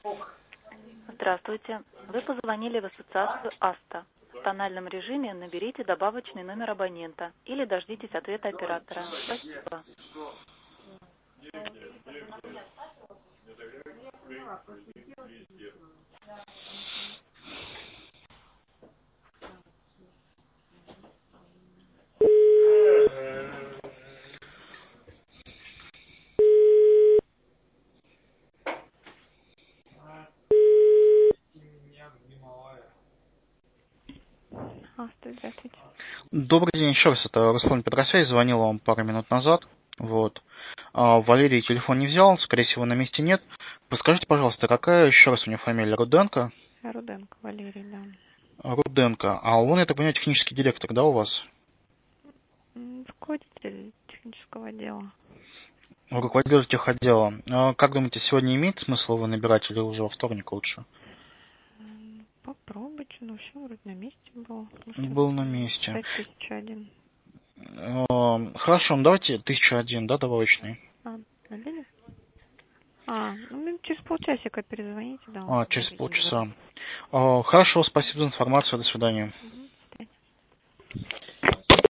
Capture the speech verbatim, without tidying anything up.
Здравствуйте. Вы позвонили в ассоциацию АСТА. В тональном режиме наберите добавочный номер абонента или дождитесь ответа оператора. Спасибо. А, здравствуйте. Добрый день еще раз, это Руслан Петросвязь, звонил вам пару минут назад. Вот. А, Валерий телефон не взял, скорее всего, на месте нет. Подскажите, пожалуйста, какая еще раз у него фамилия? Руденко? Руденко Валерий, да. Руденко. А он, я так понимаю, технический директор, да, у вас? Руководитель технического отдела. Руководитель техотдела. А как думаете, сегодня имеет смысл его набирать или уже во вторник лучше? Попробуйте, но все вроде на месте было. Был на месте. тысяча один. Хорошо, ну давайте тысяча один, да, добавочный? А, набили? А, ну через полчасика перезвоните, да. А, через полчаса. Хорошо, спасибо за информацию, до свидания.